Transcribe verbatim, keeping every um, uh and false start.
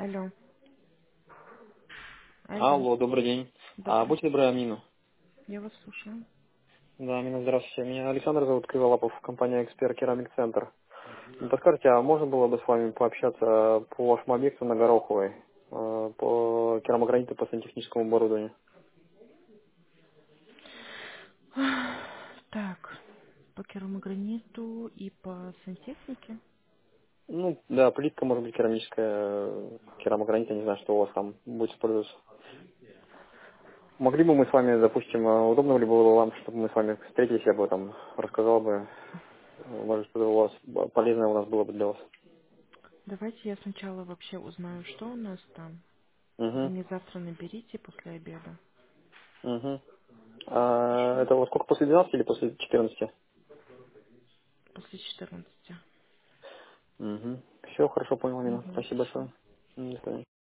Алло. Алло. Алло, добрый день. А, Добрый. будьте добры, Амину. Я вас слушаю. Да, Амина, здравствуйте. Меня Александр зовут, Криволапов, компания «Эксперт Керамик Центр». Не подскажите, а можно было бы с вами пообщаться по вашему объекту на Гороховой, э, по керамограниту, по сантехническому оборудованию? Так, по керамограниту и по сантехнике. Ну, да, плитка, может быть, керамическая, э, керамогранит, я не знаю, что у вас там будет использоваться. Могли бы мы с вами, допустим, э, удобно ли было бы вам, чтобы мы с вами встретились, я бы там рассказал бы, э, может, что у вас б- полезное у нас было бы для вас. Давайте я сначала вообще узнаю, что у нас там. Вы Угу, мне завтра наберите после обеда. угу. А, Хорошо? это у вас сколько, после двенадцати или после четырнадцати? После четырнадцати. Угу. Все, хорошо, понял, Мина. Угу, Спасибо все. большое. М, До свидания.